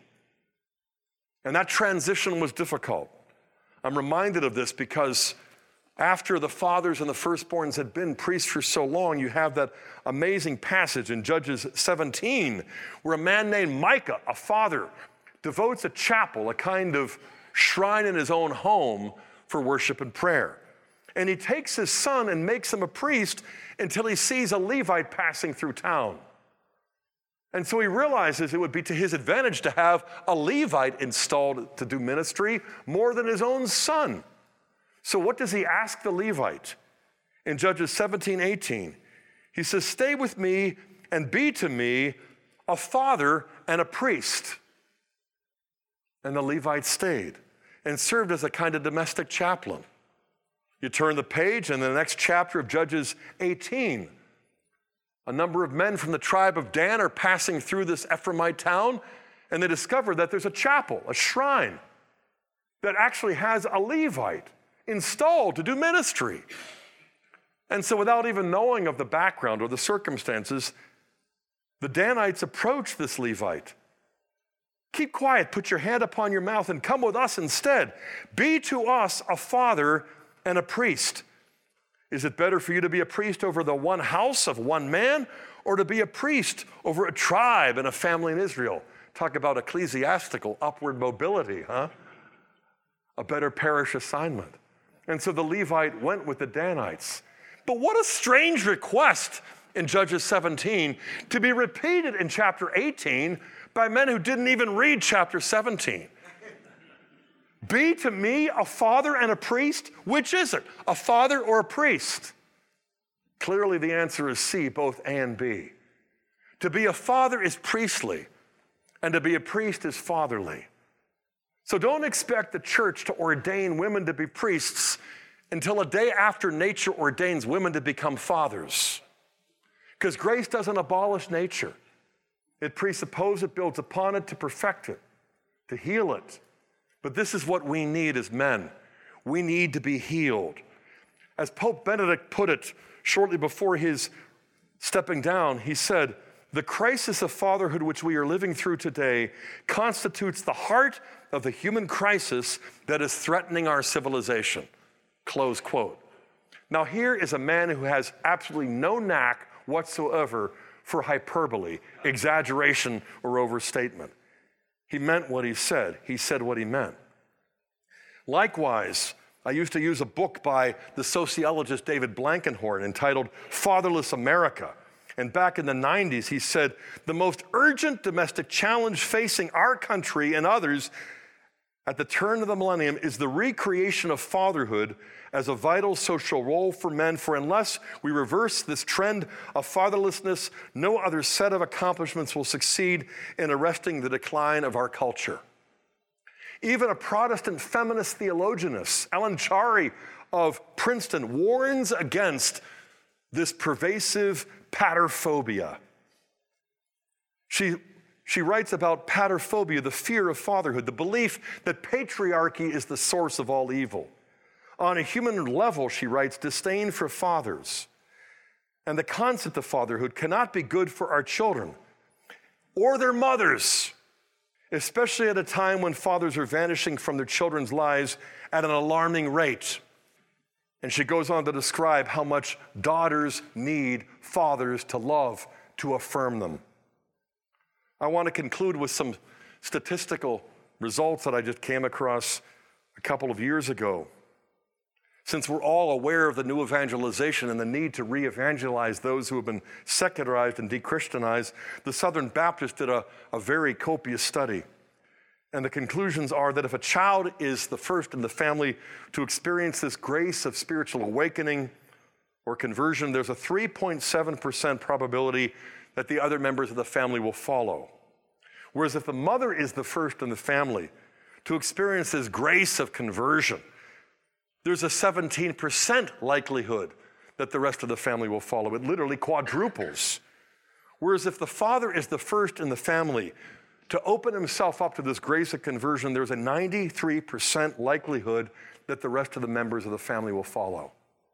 And that transition was difficult. I'm reminded of this because after the fathers and the firstborns had been priests for so long, you have that amazing passage in Judges 17 where a man named Micah, a father, devotes a chapel, a kind of shrine in his own home for worship and prayer. And he takes his son and makes him a priest until he sees a Levite passing through town. And so he realizes it would be to his advantage to have a Levite installed to do ministry more than his own son. So what does he ask the Levite? In Judges 17:18, he says, "Stay with me and be to me a father and a priest." And the Levite stayed and served as a kind of domestic chaplain. You turn the page, and in the next chapter of Judges 18, a number of men from the tribe of Dan are passing through this Ephraimite town, and they discover that there's a chapel, a shrine, that actually has a Levite installed to do ministry. And so without even knowing of the background or the circumstances, the Danites approach this Levite. "Keep quiet, put your hand upon your mouth, and come with us instead. Be to us a father and a priest. Is it better for you to be a priest over the one house of one man, or to be a priest over a tribe and a family in Israel?" Talk about ecclesiastical upward mobility, huh? A better parish assignment. And so the Levite went with the Danites. But what a strange request in Judges 17 to be repeated in chapter 18 by men who didn't even read chapter 17. Be to me a father and a priest? Which is it, a father or a priest? Clearly the answer is C, both A and B. To be a father is priestly, and to be a priest is fatherly. So don't expect the church to ordain women to be priests until a day after nature ordains women to become fathers. Because grace doesn't abolish nature. It presupposes it, builds upon it to perfect it, to heal it. But this is what we need as men. We need to be healed. As Pope Benedict put it shortly before his stepping down, he said, "The crisis of fatherhood which we are living through today constitutes the heart of the human crisis that is threatening our civilization." Close quote. Now here is a man who has absolutely no knack whatsoever for hyperbole, exaggeration, or overstatement. He meant what he said. He said what he meant. Likewise, I used to use a book by the sociologist David Blankenhorn entitled Fatherless America. And back in the 90s, he said, the most urgent domestic challenge facing our country and others at the turn of the millennium is the recreation of fatherhood as a vital social role for men. For unless we reverse this trend of fatherlessness, no other set of accomplishments will succeed in arresting the decline of our culture. Even a Protestant feminist theologianess, Ellen Chari of Princeton, warns against this pervasive paterphobia. She writes about paterphobia, the fear of fatherhood, the belief that patriarchy is the source of all evil. On a human level, she writes, disdain for fathers and the concept of fatherhood cannot be good for our children or their mothers, especially at a time when fathers are vanishing from their children's lives at an alarming rate. And she goes on to describe how much daughters need fathers to love, to affirm them. I want to conclude with some statistical results that I just came across a couple of years ago. Since we're all aware of the new evangelization and the need to re-evangelize those who have been secularized and de-Christianized, the Southern Baptists did a very copious study. And the conclusions are that if a child is the first in the family to experience this grace of spiritual awakening or conversion, there's a 3.7% probability that the other members of the family will follow. Whereas if the mother is the first in the family to experience this grace of conversion, there's a 17% likelihood that the rest of the family will follow. It literally quadruples. Whereas if the father is the first in the family to open himself up to this grace of conversion, there's a 93% likelihood that the rest of the members of the family will follow.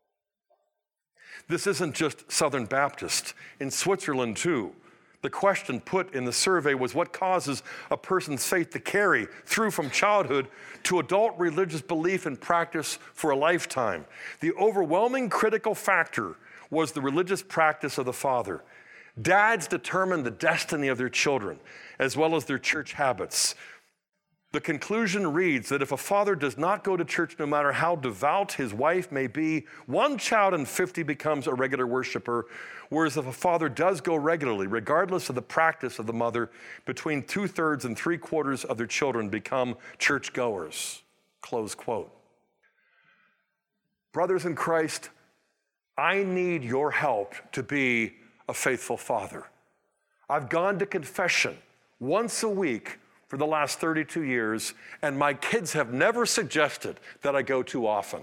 This isn't just Southern Baptist. In Switzerland, too, the question put in the survey was what causes a person's faith to carry through from childhood to adult religious belief and practice for a lifetime. The overwhelming critical factor was the religious practice of the father. Dads determine the destiny of their children, as well as their church habits. The conclusion reads that if a father does not go to church, no matter how devout his wife may be, 1 child in 50 becomes a regular worshiper, whereas if a father does go regularly, regardless of the practice of the mother, between 2/3 and 3/4 of their children become churchgoers. Close quote. Brothers in Christ, I need your help to be a faithful father. I've gone to confession once a week for the last 32 years, and my kids have never suggested that I go too often.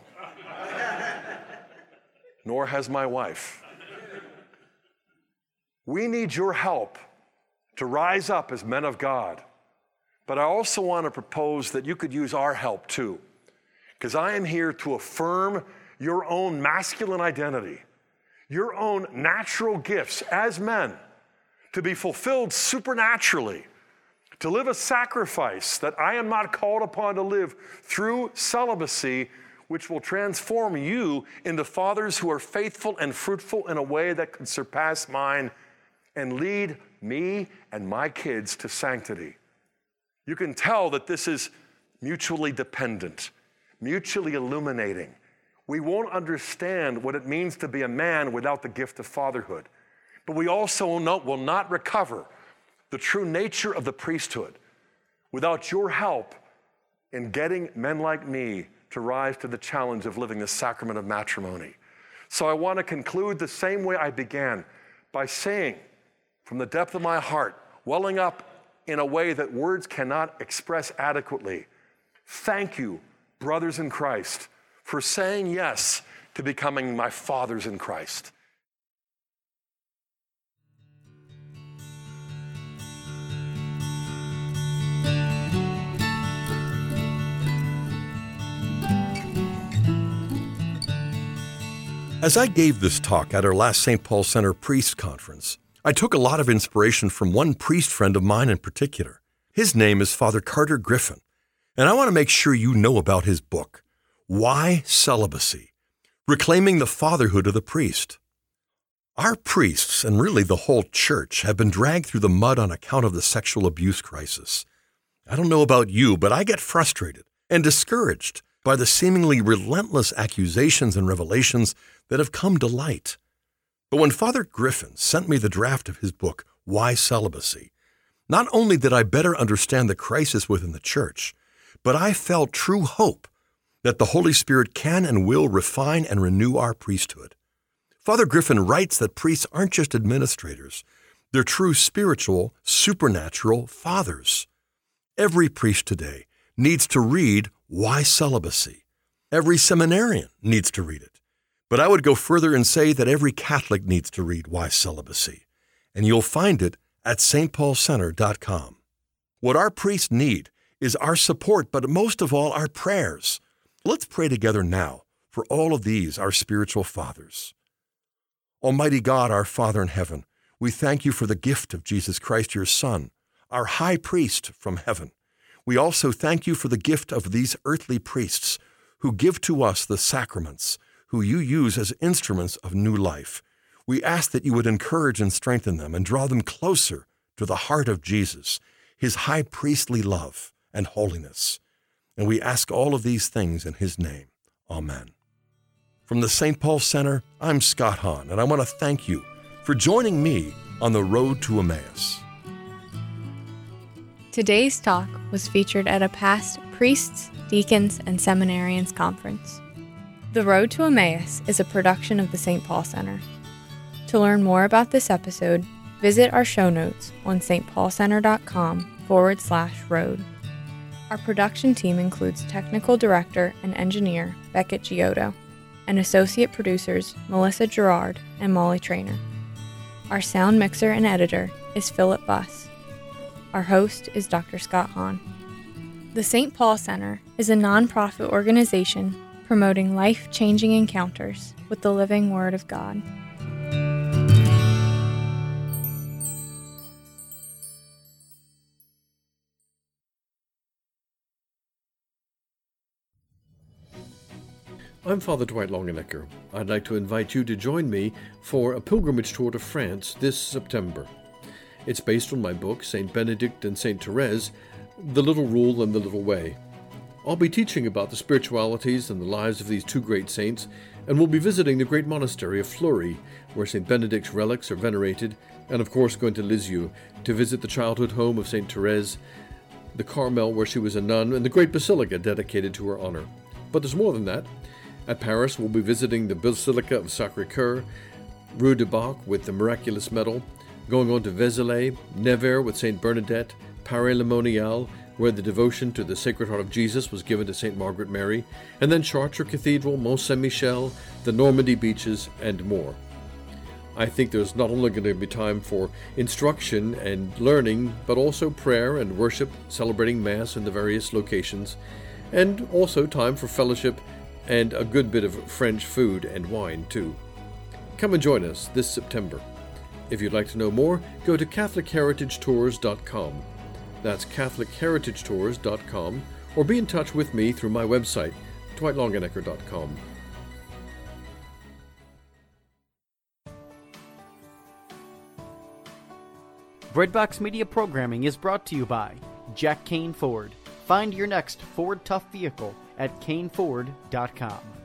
Nor has my wife. We need your help to rise up as men of God. But I also want to propose that you could use our help too, because I am here to affirm your own masculine identity, your own natural gifts as men, to be fulfilled supernaturally, to live a sacrifice that I am not called upon to live through celibacy, which will transform you into fathers who are faithful and fruitful in a way that could surpass mine and lead me and my kids to sanctity. You can tell that this is mutually dependent, mutually illuminating. We won't understand what it means to be a man without the gift of fatherhood. But we also will not recover the true nature of the priesthood without your help in getting men like me to rise to the challenge of living the sacrament of matrimony. So I want to conclude the same way I began, by saying from the depth of my heart, welling up in a way that words cannot express adequately, thank you, brothers in Christ, for saying yes to becoming my fathers in Christ. As I gave this talk at our last St. Paul Center Priest Conference, I took a lot of inspiration from one priest friend of mine in particular. His name is Father Carter Griffin, and I want to make sure you know about his book, Why Celibacy? Reclaiming the Fatherhood of the Priest. Our priests, and really the whole church, have been dragged through the mud on account of the sexual abuse crisis. I don't know about you, but I get frustrated and discouraged by the seemingly relentless accusations and revelations that have come to light. But when Father Griffin sent me the draft of his book, Why Celibacy?, not only did I better understand the crisis within the church, but I felt true hope that the Holy Spirit can and will refine and renew our priesthood. Father Griffin writes that priests aren't just administrators, they're true spiritual, supernatural fathers. Every priest today needs to read Why Celibacy? Every seminarian needs to read it. But I would go further and say that every Catholic needs to read Why Celibacy, and you'll find it at stpaulcenter.com. What our priests need is our support, but most of all, our prayers. Let's pray together now for all of these, our spiritual fathers. Almighty God, our Father in heaven, we thank you for the gift of Jesus Christ, your Son, our high priest from heaven. We also thank you for the gift of these earthly priests who give to us the sacraments, who you use as instruments of new life. We ask that you would encourage and strengthen them and draw them closer to the heart of Jesus, his high priestly love and holiness. And we ask all of these things in his name. Amen. From the St. Paul Center, I'm Scott Hahn, and I want to thank you for joining me on the road to Emmaus. Today's talk was featured at a past Priests, Deacons, and Seminarians conference. The Road to Emmaus is a production of the St. Paul Center. To learn more about this episode, visit our show notes on stpaulcenter.com/road. Our production team includes technical director and engineer Beckett Giotto, and associate producers Melissa Gerard and Molly Traynor. Our sound mixer and editor is Philip Buss. Our host is Dr. Scott Hahn. The St. Paul Center is a nonprofit organization promoting life-changing encounters with the living Word of God. I'm Father Dwight Longenecker. I'd like to invite you to join me for a pilgrimage tour to France this September. It's based on my book, St. Benedict and St. Therese, The Little Rule and the Little Way. I'll be teaching about the spiritualities and the lives of these two great saints, and we'll be visiting the great monastery of Fleury, where St. Benedict's relics are venerated, and of course going to Lisieux to visit the childhood home of St. Therese, the Carmel where she was a nun, and the great basilica dedicated to her honor. But there's more than that. At Paris, we'll be visiting the Basilica of Sacré-Cœur, Rue du Bac with the Miraculous Medal, going on to Vézelay, Nevers with St. Bernadette, Paray-le-Monial, where the devotion to the Sacred Heart of Jesus was given to St. Margaret Mary, and then Chartres Cathedral, Mont Saint-Michel, the Normandy beaches, and more. I think there's not only going to be time for instruction and learning, but also prayer and worship, celebrating Mass in the various locations, and also time for fellowship and a good bit of French food and wine, too. Come and join us this September. If you'd like to know more, go to CatholicHeritageTours.com. That's CatholicHeritageTours.com, or be in touch with me through my website, DwightLongenecker.com. Breadbox Media programming is brought to you by Jack Kane Ford. Find your next Ford Tough vehicle at caneford.com.